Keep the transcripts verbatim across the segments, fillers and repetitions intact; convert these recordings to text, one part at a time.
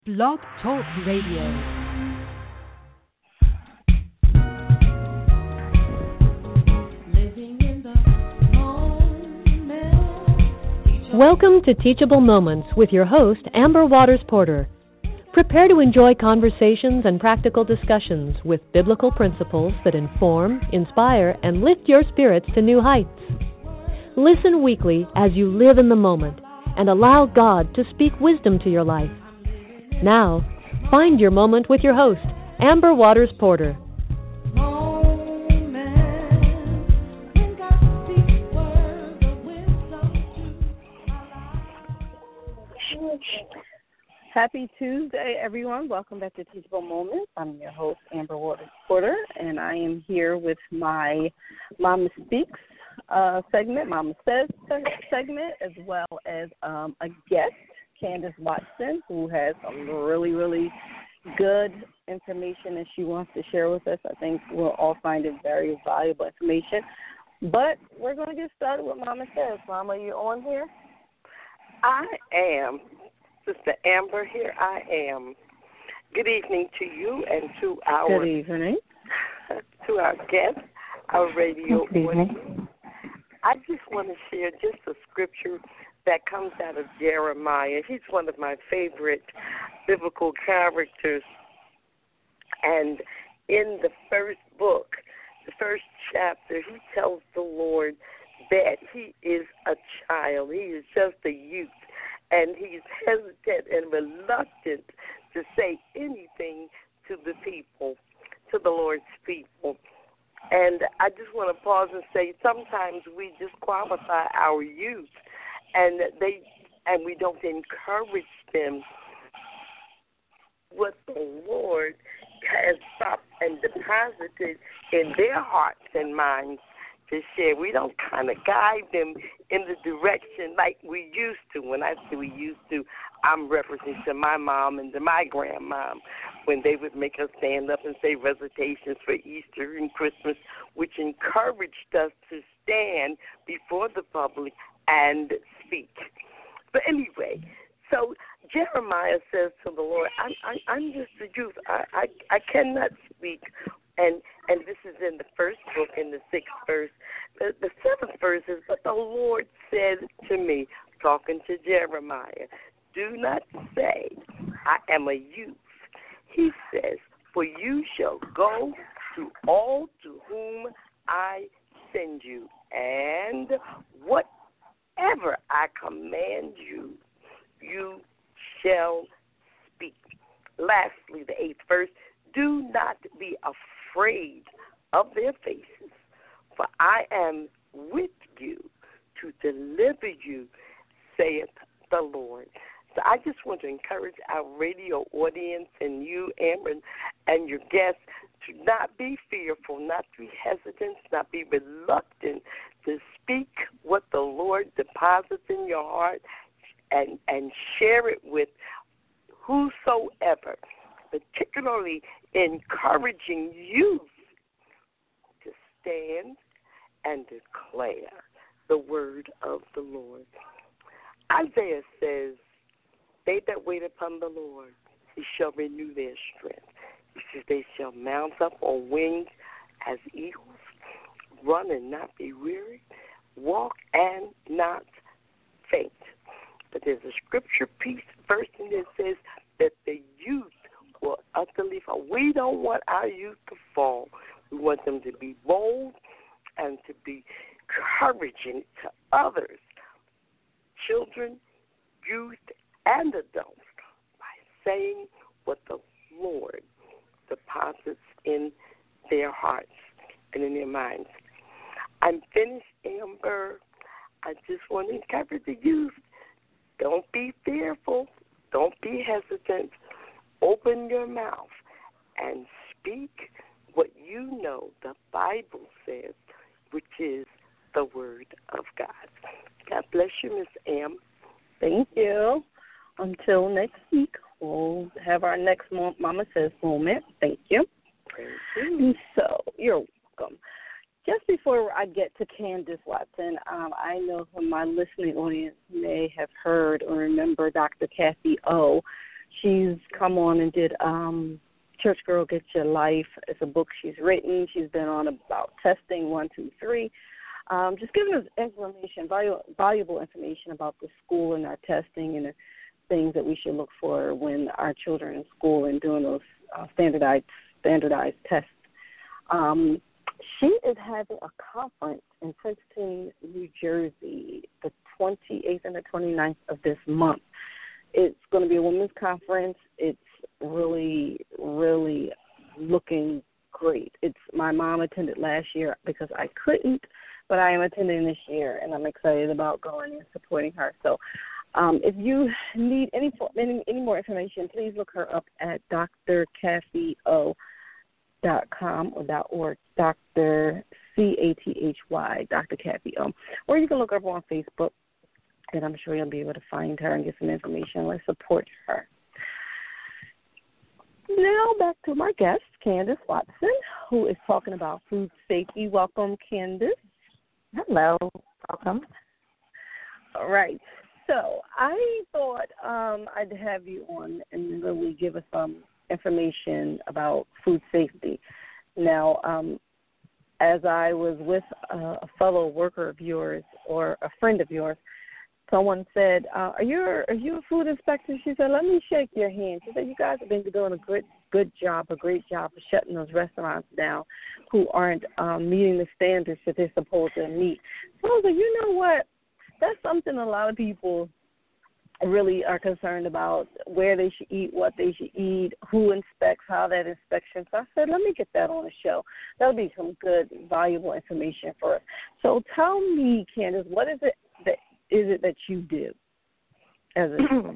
Blog Talk Radio. Welcome to Teachable Moments with your host, Amber Waters Porter. Prepare to enjoy conversations and practical discussions with biblical principles that inform, inspire, and lift your spirits to new heights. Listen weekly as you live in the moment and allow God to speak wisdom to your life. Now, find your moment with your host, Amber Waters Porter. Happy Tuesday, everyone. Welcome back to Teachable Moments. I'm your host, Amber Waters Porter, and I am here with my Mama Speaks uh, segment, Mama Says segment, as well as um, a guest, Candace Watson, who has some really, really good information that she wants to share with us. I think we'll all find it very valuable information. But we're going to get started with Mama Says. Mama, you on here? I am. Sister Amber, here I am. Good evening to you and to our Good evening. to our guests, our radio Good evening. audience. I just want to share just a scripture that comes out of Jeremiah. He's one of my favorite biblical characters. And in the first book, the first chapter, he tells the Lord that he is a child. He is just a youth. And he's hesitant and reluctant to say anything to the people, to the Lord's people. And I just want to pause and say sometimes we disqualify our youth, and they and we don't encourage them what the Lord has stopped and deposited in their hearts and minds to share. We don't kind of guide them in the direction like we used to. When I say we used to, I'm referencing to my mom and to my grandmom when they would make us stand up and say recitations for Easter and Christmas, which encouraged us to stand before the public and speak. But anyway, so Jeremiah says to the Lord, I'm, I, I'm just a youth. I, I, I cannot speak. And and this is in the first book, in the sixth verse. The, the seventh verse is, but the Lord said to me, talking to Jeremiah, do not say, I am a youth. He says, for you shall go to all to whom I send you, and whatever I command you, you shall speak. Lastly, the eighth verse, do not be afraid of their faces, for I am with you to deliver you, saith the Lord. So I just want to encourage our radio audience and you, Amber, and your guests to not be fearful, not be hesitant, not be reluctant to speak what the Lord deposits in your heart and, and share it with whosoever, particularly encouraging youth to stand and declare the word of the Lord. Isaiah says, they that wait upon the Lord, he shall renew their strength. He says, they shall mount up on wings as eagles, run and not be weary, walk and not faint. But there's a scripture piece, verse in there says that the youth will utterly fall. We don't want our youth to fall. We want them to be bold and to be encouraging to others, children, youth, and adults, by saying what the Lord deposits in their hearts and in their minds. I'm finished, Amber. I just want to encourage the youth. Don't be fearful. Don't be hesitant. Open your mouth and speak what you know the Bible says, which is the Word of God. God bless you, Miss Am. Thank you. Until next week, we'll have our next Mama Says moment. Thank you. Thank you. So, you're welcome. Just before I get to Candace Watson, um, I know from my listening audience may have heard or remember Doctor Kathy O. She's come on and did um, Church Girl Get Your Life. It's a book she's written. She's been on about testing one, two, three. Um, just giving us information, valuable, valuable information about the school and our testing and the things that we should look for when our children are in school and doing those uh, standardized standardized tests. Um, she is having a conference in Princeton, New Jersey, the twenty-eighth and the twenty-ninth of this month. It's going to be a women's conference. It's really, really looking great. It's my mom attended last year because I couldn't, but I am attending this year, and I'm excited about going and supporting her. So um, if you need any, any any more information, please look her up at D R Cathy O dot com or dot org, Doctor C A T H Y, Doctor Cathy O. Or you can look her up on Facebook, and I'm sure you'll be able to find her and get some information. Let's support her. Now back to my guest, Candace Watson, who is talking about food safety. Welcome, Candace. Hello. Welcome. All right. So I thought um, I'd have you on and really give us some information about food safety. Now, um, as I was with a, a fellow worker of yours or a friend of yours, someone said, uh, are you are you a food inspector? She said, let me shake your hand. She said, you guys have been doing a good good job, a great job of shutting those restaurants down who aren't um, meeting the standards that they're supposed to meet. So I was like, you know what? That's something a lot of people really are concerned about, where they should eat, what they should eat, who inspects, how that inspection. So I said, let me get that on the show. That'll be some good, valuable information for us. So tell me, Candace, what is it that is it that you do as a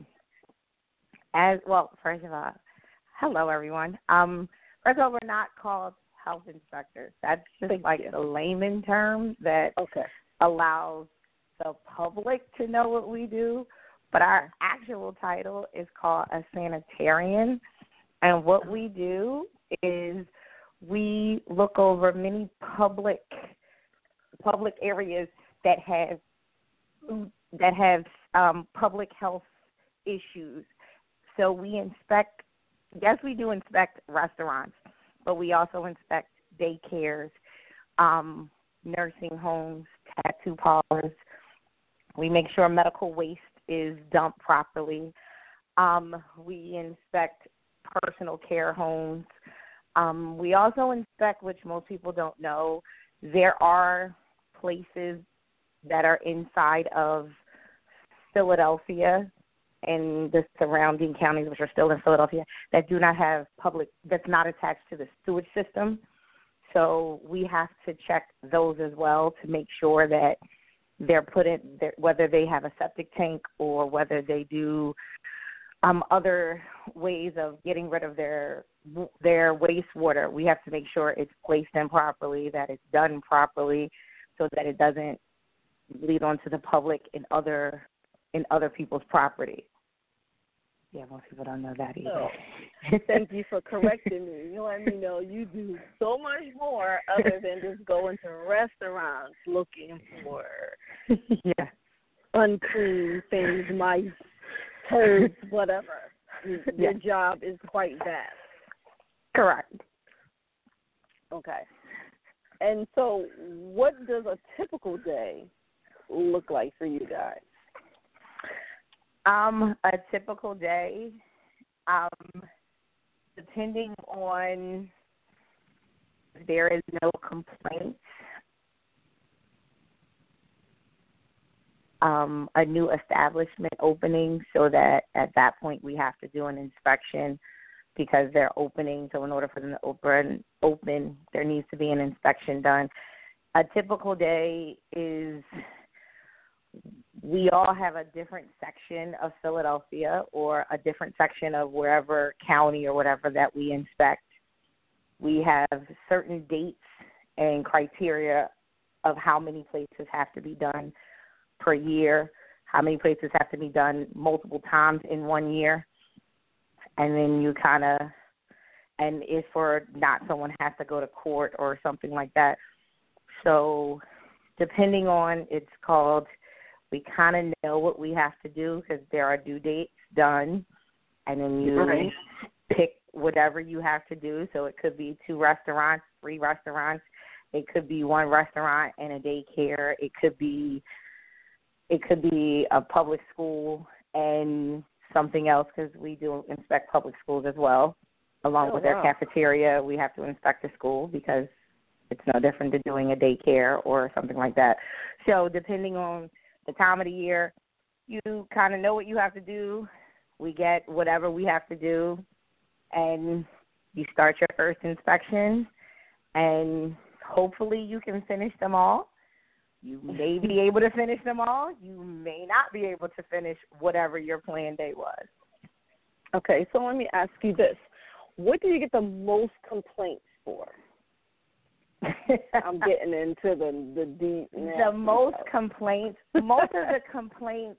as well? First of all, hello everyone. Um, first of all, we're not called health inspectors. That's just Thank like you. the layman term that okay. allows the public to know what we do. But our actual title is called a sanitarian, and what we do is we look over many public public areas that have that have um, public health issues. So we inspect. Yes, we do inspect restaurants, but we also inspect daycares, um, nursing homes, tattoo parlors. We make sure medical waste is dumped properly. Um, we inspect personal care homes. Um, we also inspect, which most people don't know, there are places that are inside of Philadelphia and the surrounding counties, which are still in Philadelphia, that do not have public, that's not attached to the sewage system. So we have to check those as well to make sure that they're put in, whether they have a septic tank or whether they do um, other ways of getting rid of their their wastewater. We have to make sure it's placed in properly, that it's done properly, so that it doesn't lead onto the public in other in other people's property. Yeah, most people don't know that either. Oh, thank you for correcting me. You let me know you do so much more other than just going to restaurants looking for yeah. unclean things, mice, turds, whatever. Your yeah. job is quite vast. Correct. Okay. And so what does a typical day look like for you guys? Um, a typical day, um, depending on if there is no complaints, um, a new establishment opening, so that at that point we have to do an inspection because they're opening. So in order for them to open, open, there needs to be an inspection done. A typical day is, we all have a different section of Philadelphia or a different section of wherever county or whatever that we inspect. We have certain dates and criteria of how many places have to be done per year, how many places have to be done multiple times in one year. And then you kind of, and if or not someone has to go to court or something like that. So depending on, it's called, we kind of know what we have to do because there are due dates done. and then you right. pick whatever you have to do. So it could be two restaurants, three restaurants. It could be one restaurant and a daycare. It could be it could be a public school and something else, because we do inspect public schools as well. Along oh, with their wow. cafeteria, we have to inspect the school because it's no different than doing a daycare or something like that. So depending on the time of the year, you kind of know what you have to do. We get whatever we have to do, and you start your first inspection, and hopefully you can finish them all. You may be able to finish them all. You may not be able to finish whatever your planned day was. Okay, so let me ask you this. What do you get the most complaints for? I'm getting into the, the deep The most stuff. complaints, most of the complaints,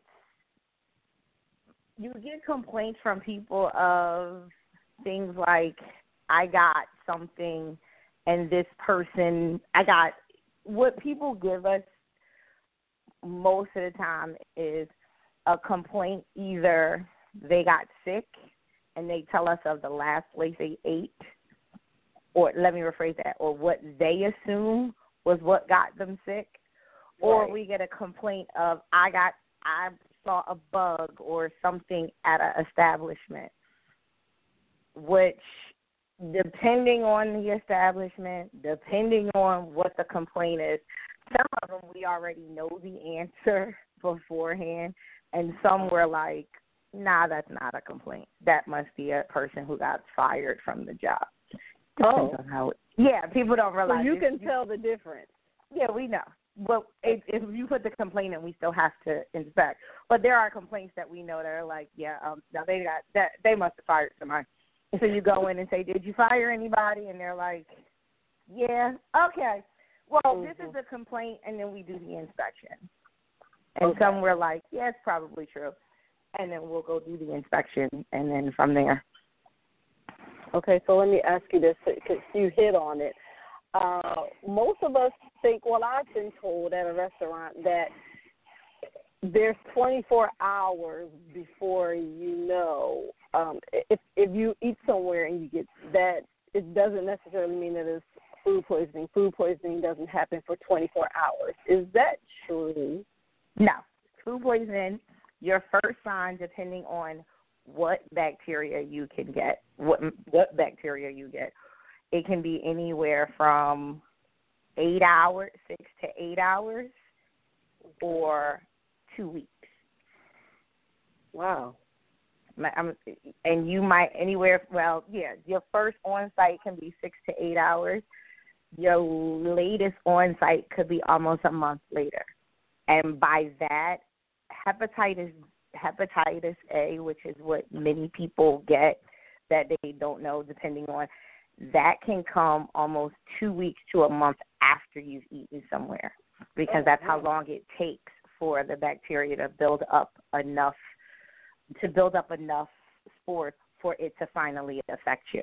you get complaints from people of things like, I got something and this person, I got, what people give us most of the time is a complaint. Either they got sick and they tell us of the last place they ate, or let me rephrase that, or what they assume was what got them sick, or right. we get a complaint of, I got, I saw a bug or something at an establishment, which, depending on the establishment, depending on what the complaint is, some of them we already know the answer beforehand, and some were like, nah, that's not a complaint. That must be a person who got fired from the job. Oh. On how it, yeah, people don't realize. So you it. can tell the difference. Yeah, we know. Well, if, if you put the complaint in, we still have to inspect. But there are complaints that we know that are like, yeah, um, now they got that. They must have fired somebody. So you go in and say, did you fire anybody? And they're like, yeah, okay. Well, mm-hmm. this is a complaint, and then we do the inspection. And okay. some were like, yeah, it's probably true. And then we'll go do the inspection, and then from there. Okay, so let me ask you this, because you hit on it. Uh, most of us think, well, I've been told at a restaurant that there's twenty-four hours before you know. Um, if if you eat somewhere and you get that, it doesn't necessarily mean that it's food poisoning. Food poisoning doesn't happen for twenty-four hours. Is that true? No. Food poisoning, your first sign, depending on what bacteria you can get, what what bacteria you get, it can be anywhere from eight hours, six to eight hours, or two weeks. Wow. I'm, and you might anywhere, well, yeah, your first on-site can be six to eight hours. Your latest on-site could be almost a month later. And by that, hepatitis hepatitis A, which is what many people get that they don't know, depending on, that can come almost two weeks to a month after you've eaten somewhere, because that's how long it takes for the bacteria to build up enough to build up enough spores for it to finally affect you.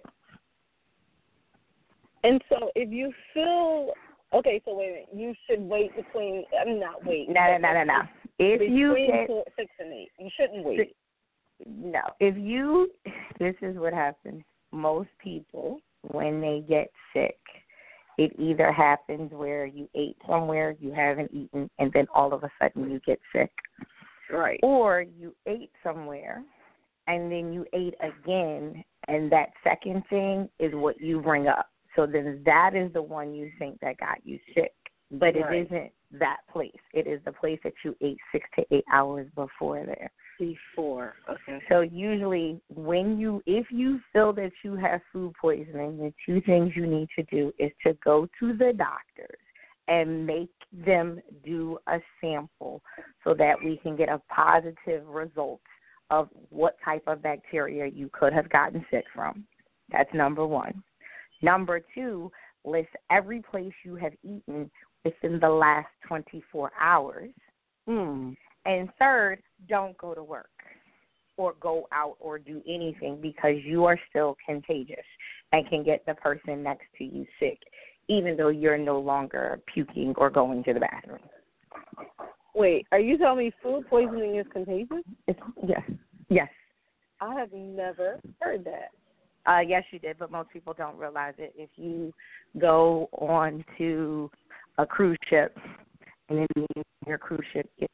And so if you feel, okay, so wait a minute, you should wait between, I mean, not wait. No, no, no, no, no. If between you get, four, six and eight, you shouldn't wait. No. If you, this is what happens. Most people, when they get sick, it either happens where you ate somewhere you haven't eaten, and then all of a sudden you get sick. Right. Or you ate somewhere, and then you ate again, and that second thing is what you bring up. So then that is the one you think that got you sick. But right. it isn't that place. It is the place that you ate six to eight hours before there. Before, okay. So usually when you, if you feel that you have food poisoning, the two things you need to do is to go to the doctors and make them do a sample so that we can get a positive result of what type of bacteria you could have gotten sick from. That's number one. Number two, list every place you have eaten within the last twenty-four hours. Mm. And third, don't go to work or go out or do anything, because you are still contagious and can get the person next to you sick, even though you're no longer puking or going to the bathroom. Wait, are you telling me food poisoning is contagious? It's, yes. Yes. I have never heard that. Uh, yes, you did, but most people don't realize it. If you go on to a cruise ship and then your cruise ship gets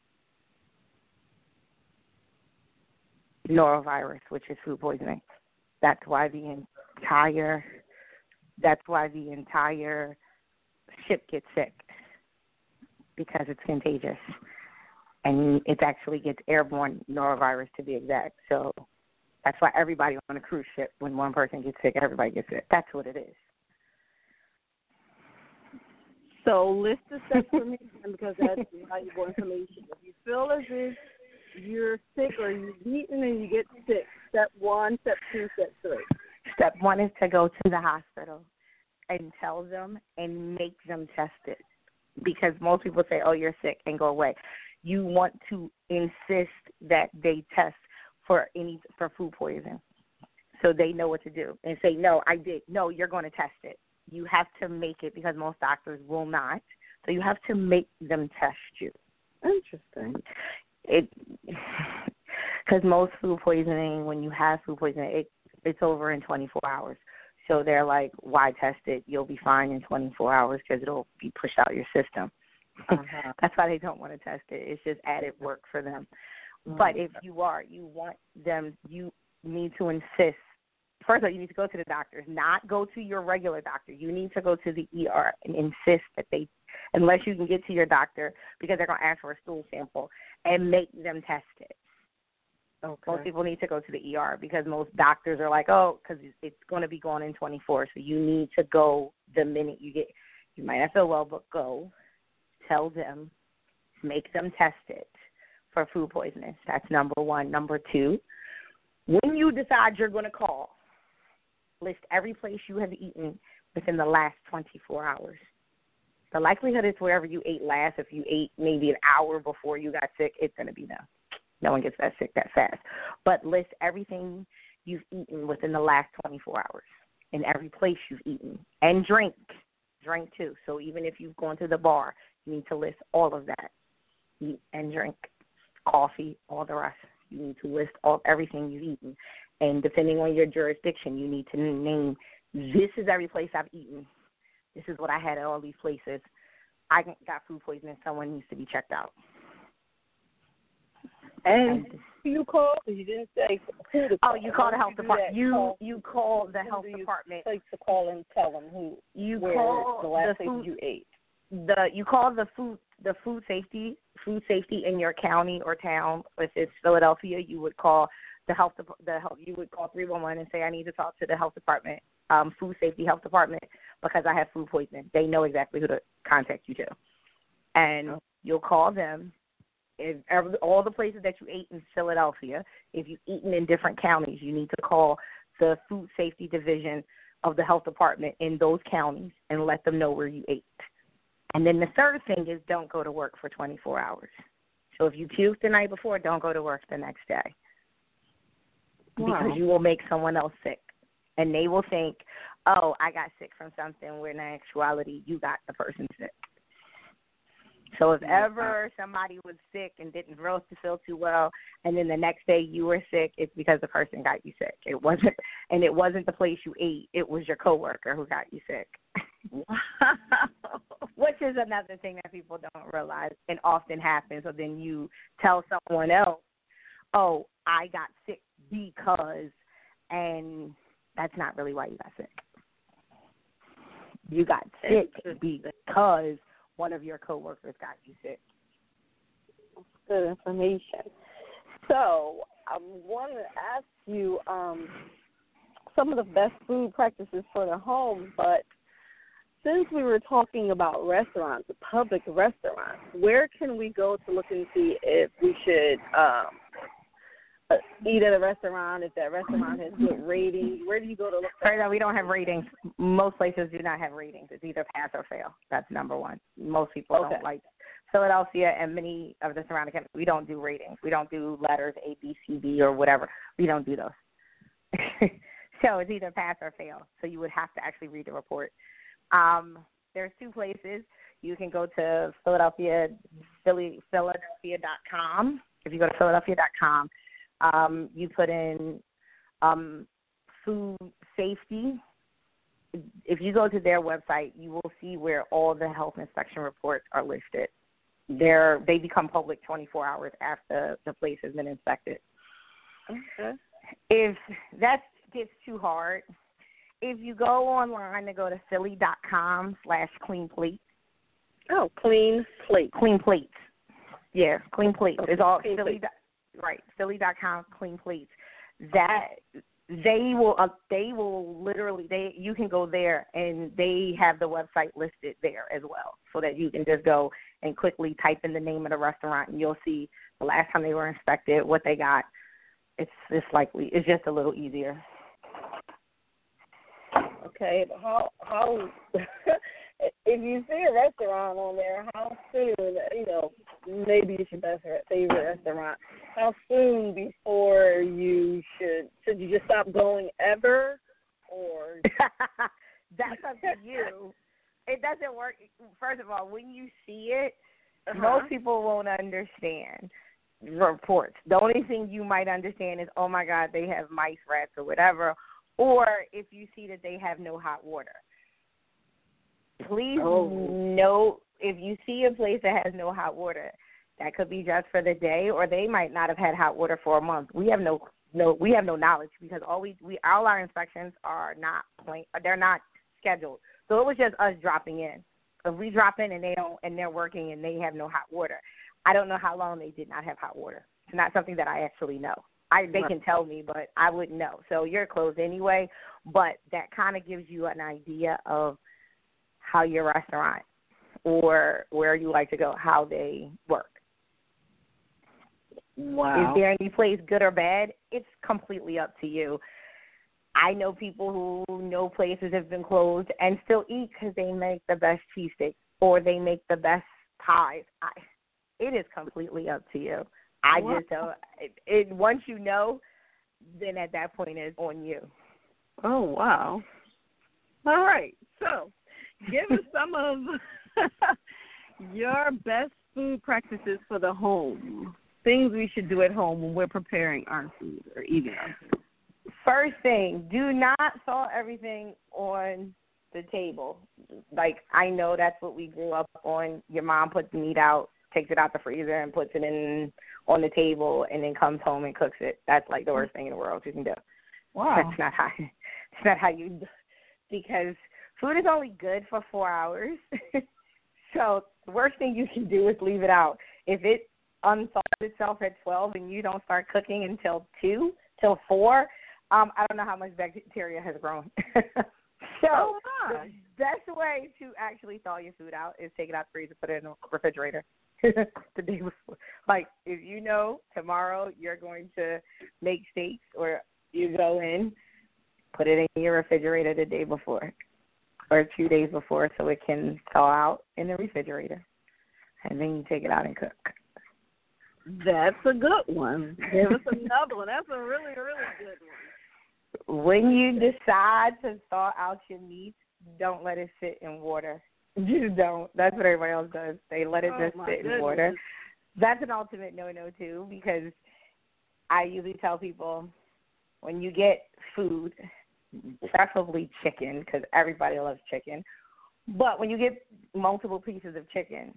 norovirus, which is food poisoning, that's why the entire that's why the entire ship gets sick, because it's contagious, and it actually gets airborne norovirus to be exact. So that's why everybody on a cruise ship, when one person gets sick, everybody gets sick. That's what it is. So list the steps for me, because that's valuable information. If you feel as if you're sick or you've eaten and you get sick, step one, step two, step three. Step one is to go to the hospital and tell them and make them test it, because most people say, oh, you're sick, and go away. You want to insist that they test for any for food poisoning, so they know what to do, and say, no, I did. No, you're going to test it. You have to make it, because most doctors will not. So you have to make them test you. Interesting. It because most food poisoning, when you have food poisoning, it it's over in twenty-four hours. So they're like, why test it? You'll be fine in twenty-four hours because it'll be pushed out your system. Uh-huh. That's why they don't want to test it. It's just added work for them. Mm-hmm. But if you are, you want them, you need to insist. First of all, you need to go to the doctor, not go to your regular doctor. You need to go to the E R and insist that they, unless you can get to your doctor, because they're going to ask for a stool sample, and make them test it. Okay. Most people need to go to the E R, because most doctors are like, oh, because it's going to be gone in twenty-four, so you need to go the minute you get, you might not feel well, but go, tell them, make them test it for food poisoning. That's number one. Number two, when you decide you're going to call, list every place you have eaten within the last twenty-four hours. The likelihood is wherever you ate last, if you ate maybe an hour before you got sick, it's going to be them. No one gets that sick that fast. But list everything you've eaten within the last twenty-four hours, in every place you've eaten. And drink. Drink, too. So even if you've gone to the bar, you need to list all of that. Eat and drink. Coffee, all the rest. You need to list all everything you've eaten. And depending on your jurisdiction, you need to name, this is every place I've eaten. This is what I had at all these places. I got food poisoning. Someone needs to be checked out. And who you call? You didn't say who to call. Oh, you call the health department. You call? you call the health department. Take the call and tell them who. You where call the last the place food, you ate. The you call the food the food safety food safety in your county or town. If it's Philadelphia, you would call the health the health. You would call three one one and say, I need to talk to the health department, um, food safety health department, because I have food poisoning. They know exactly who to contact you to, and you'll call them. If every, all the places that you ate in Philadelphia, if you've eaten in different counties, you need to call the food safety division of the health department in those counties and let them know where you ate. And then the third thing is, don't go to work for twenty-four hours. So if you puked the night before, don't go to work the next day. Wow. Because you will make someone else sick. And they will think, oh, I got sick from something, where in actuality you got the person sick. So if ever somebody was sick and didn't really feel too well, and then the next day you were sick, it's because the person got you sick. It wasn't, and it wasn't the place you ate. It was your coworker who got you sick. Which is another thing that people don't realize and often happens. So then you tell someone else, oh, I got sick because, and that's not really why you got sick. You got sick because one of your coworkers got you sick. Good information. So I want to ask you um, some of the best food practices for the home, but since we were talking about restaurants, public restaurants, where can we go to look and see if we should um, uh, eat at a restaurant, if that restaurant has good ratings? Where do you go to look for that? We don't have ratings. Most places do not have ratings. It's either pass or fail. That's number one. Most people okay. don't like Philadelphia and many of the surrounding countries. We don't do ratings. We don't do letters A, B, C, D, or whatever. We don't do those. So it's either pass or fail. So you would have to actually read the report. Um, there's two places. You can go to Philadelphia, Philly, Philadelphia dot com. If you go to Philadelphia dot com, um, you put in Um, food safety. If you go to their website, you will see where all the health inspection reports are listed. They're, they become public twenty-four hours after the place has been inspected. Okay. If that gets too hard, if you go online and go to Philly.com slash clean plate. Oh, clean plate. Clean plates. Yeah, clean plates. Okay. It's all Clean Philly. plate. Right, Philly.com clean plates. That they will, uh, they will literally, they you can go there and they have the website listed there as well, so that you can just go and quickly type in the name of the restaurant and you'll see the last time they were inspected, what they got. It's it's likely it's just a little easier. Okay, but how how if you see a restaurant on there, how soon, you know, maybe it's your best favorite restaurant, how soon before you should should you just stop going ever, or that's up to you. It doesn't work. First of all, when you see it, uh-huh. most people won't understand reports. The only thing you might understand is, oh my God, they have mice, rats, or whatever. Or if you see that they have no hot water. Please oh. note, if you see a place that has no hot water, that could be just for the day, or they might not have had hot water for a month. We have no no we have no knowledge, because all we, we all our inspections are not plain, they're not scheduled. So it was just us dropping in. If we drop in and they don't and they're working and they have no hot water, I don't know how long they did not have hot water. It's not something that I actually know. I, they can tell me, but I wouldn't know. So you're closed anyway, but that kind of gives you an idea of how your restaurant or where you like to go, how they work. Wow. Is there any place good or bad? It's completely up to you. I know people who know places have been closed and still eat because they make the best cheesesteaks or they make the best pies. I, it is completely up to you. I wow. just don't. It, it, once you know, then at that point it's on you. Oh, wow. All right. So give us some of your best food practices for the home, things we should do at home when we're preparing our food or eating our food. First thing, do not thaw everything on the table. Like, I know that's what we grew up on. Your mom puts the meat out, takes it out the freezer, and puts it in on the table, and then comes home and cooks it. That's like the worst thing in the world you can do. Wow. That's not how. That's not how you do. Because food is only good for four hours. So the worst thing you can do is leave it out. If it unthaws itself at twelve and you don't start cooking until two, till four, um, I don't know how much bacteria has grown. So oh, the best way to actually thaw your food out is take it out the freezer, put it in the refrigerator the day before. Like, if you know tomorrow you're going to make steaks, or you go in, put it in your refrigerator the day before or two days before so it can thaw out in the refrigerator. And then you take it out and cook. That's a good one. Give us another one. That's a really, really good one. When you decide to thaw out your meat, don't let it sit in water. Just don't. That's what everybody else does. They let it oh, just sit goodness. in water. That's an ultimate no-no, too, because I usually tell people when you get food, preferably chicken, because everybody loves chicken, but when you get multiple pieces of chicken,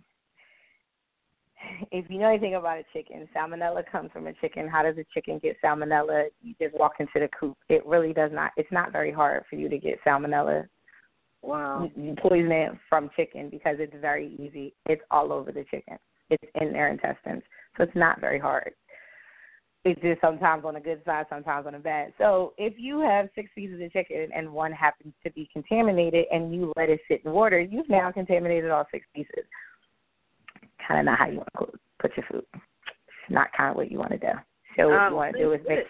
if you know anything about a chicken, salmonella comes from a chicken. How does a chicken get salmonella? You just walk into the coop. It really does not. It's not very hard for you to get salmonella. Wow. You poison it from chicken because it's very easy. It's all over the chicken. It's in their intestines. So it's not very hard. It's just sometimes on the good side, sometimes on the bad. So if you have six pieces of chicken and one happens to be contaminated and you let it sit in water, you've now contaminated all six pieces. Kind of not how you want to put your food. It's not kind of what you want to do. So what you want to do is make.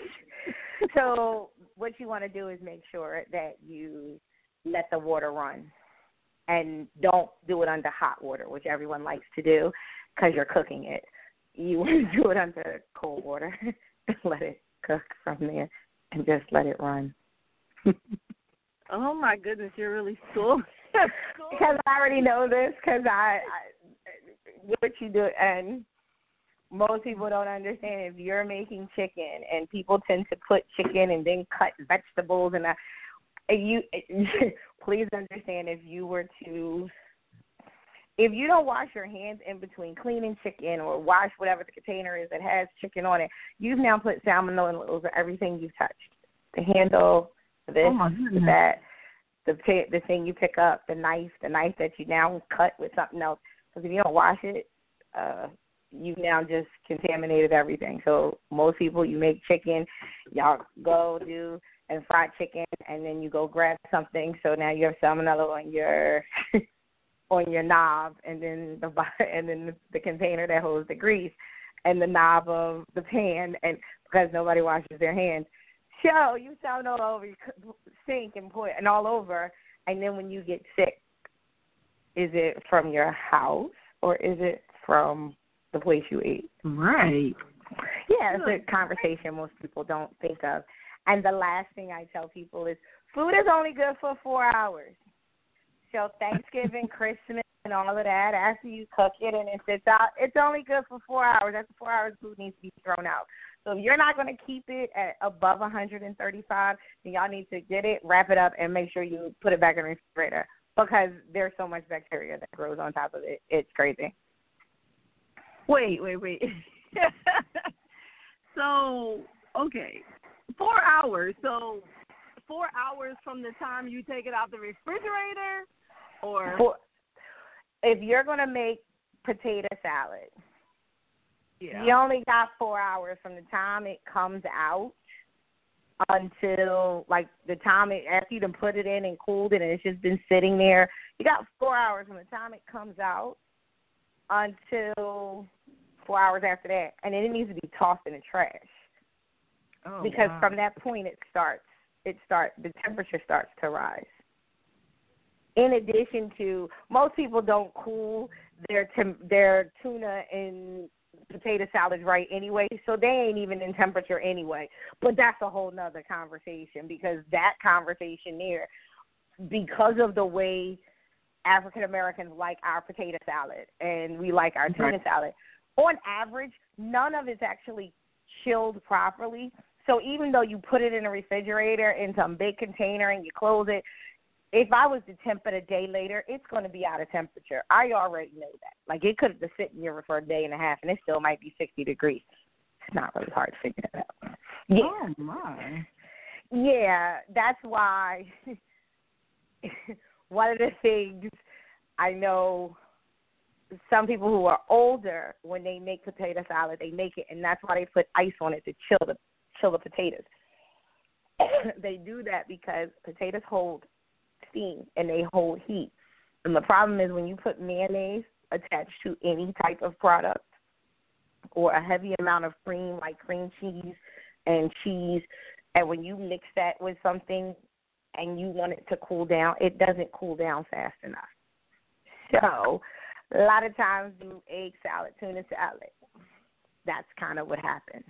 So what you want to do is make sure that you let the water run, and don't do it under hot water, which everyone likes to do because you're cooking it. You want to do it under cold water and let it cook from there, and just let it run. Oh my goodness, you're really cool. Because I already know this, because I, I what you do, and most people don't understand if you're making chicken, and people tend to put chicken and then cut vegetables and that. You please understand if you were to, if you don't wash your hands in between cleaning chicken or wash whatever the container is that has chicken on it, you've now put salmonella over everything you've touched. The handle, this, oh that, the the thing you pick up, the knife, the knife that you now cut with something else. Because if you don't wash it, uh, you've now just contaminated everything. So most people, you make chicken, y'all go do and fried chicken, and then you go grab something. So now you have salmonella on your on your knob, and then the and then the, the container that holds the grease, and the knob of the pan, and because nobody washes their hands, so you salmonella all over your sink and put and all over. And then when you get sick, is it from your house or is it from the place you ate? Right. Yeah, it's a conversation most people don't think of. And the last thing I tell people is food is only good for four hours. So Thanksgiving, Christmas, and all of that, after you cook it and it sits out, it's only good for four hours. After four hours, food needs to be thrown out. So if you're not going to keep it at above one hundred thirty-five, then y'all need to get it, wrap it up, and make sure you put it back in the refrigerator because there's so much bacteria that grows on top of it. It's crazy. Wait, wait, wait. So, okay. Four hours. So, four hours from the time you take it out the refrigerator, or For, if you're gonna make potato salad, yeah. you only got four hours from the time it comes out until like the time it after you done put it in and cooled it and it's just been sitting there. You got four hours from the time it comes out until four hours after that, and then it needs to be tossed in the trash. Oh, because wow. from that point it starts it start the temperature starts to rise. In addition to, most people don't cool their tem- their tuna and potato salads right anyway, so they ain't even in temperature anyway. But that's a whole nother conversation, because that conversation there, because of the way African Americans like our potato salad and we like our tuna right. salad, on average, none of it's actually chilled properly. So even though you put it in a refrigerator in some big container and you close it, if I was to temp it a day later, it's going to be out of temperature. I already know that. Like, it could have been sitting here for a day and a half, and it still might be sixty degrees. It's not really hard to figure that out. Yeah. Oh, my. Yeah, that's why one of the things I know some people who are older, when they make potato salad, they make it, and that's why they put ice on it to chill the chill the potatoes. They do that because potatoes hold steam and they hold heat. And the problem is when you put mayonnaise attached to any type of product or a heavy amount of cream like cream cheese and cheese, and when you mix that with something and you want it to cool down, it doesn't cool down fast enough. So a lot of times do egg salad, tuna salad. That's kind of what happens.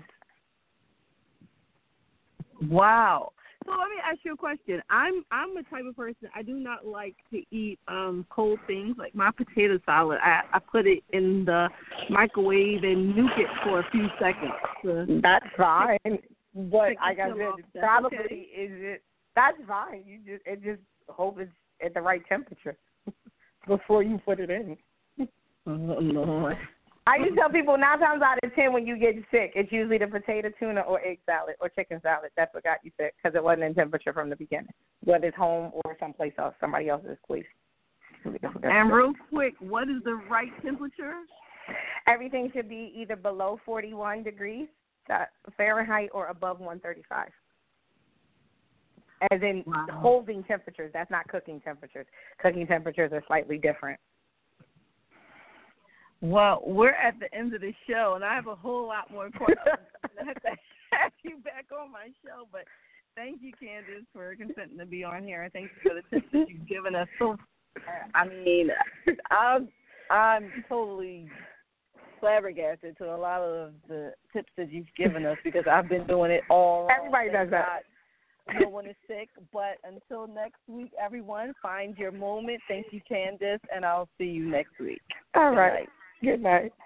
Wow. So let me ask you a question. I'm I'm the type of person, I do not like to eat um, cold things. Like my potato salad, I, I put it in the microwave and nuke it for a few seconds. To That's fine. But like I chill said, off. probably Okay. is it. That's fine. You just it just hope it's at the right temperature before you put it in. Oh, Lord. I used to tell people nine times out of ten when you get sick, it's usually the potato, tuna, or egg salad or chicken salad. That's what got you sick because it wasn't in temperature from the beginning, whether it's home or someplace else, somebody else's place. And real quick, what is the right temperature? Everything should be either below forty-one degrees Fahrenheit or above one thirty-five. As in wow. holding temperatures. That's not cooking temperatures. Cooking temperatures are slightly different. Well, we're at the end of the show, and I have a whole lot more questions. I have to have you back on my show, but thank you, Candace, for consenting to be on here, and thank you for the tips that you've given us. So, I mean, I'm, I'm totally flabbergasted to a lot of the tips that you've given us because I've been doing it all wrong. Everybody does that. No one is sick, but until next week, everyone, find your moment. Thank you, Candace, and I'll see you next week. All Good right. night. Good night.